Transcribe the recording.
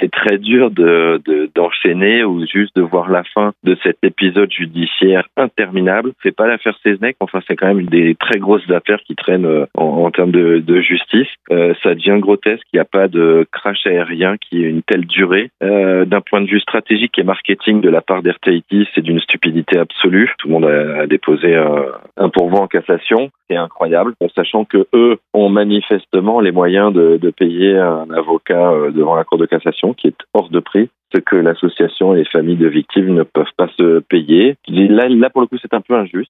c'est très dur d'enchaîner ou juste de voir la fin de cet épisode judiciaire interminable. C'est pas l'affaire Seznec, enfin c'est quand même une des très grosses affaires qui traînent en termes de justice. Ça devient grotesque, il n'y a pas de crash aérien qui ait une telle durée. D'un point de vue stratégique et marketing de la part d'RTIT, c'est d'une stupidité absolue. Tout le monde a déposé un pourvoi en cassation. C'est incroyable, sachant que eux ont manifestement les moyens de payer un avocat devant la Cour de cassation qui est hors de prix, ce que l'association et les familles de victimes ne peuvent pas se payer. Là pour le coup, c'est un peu injuste.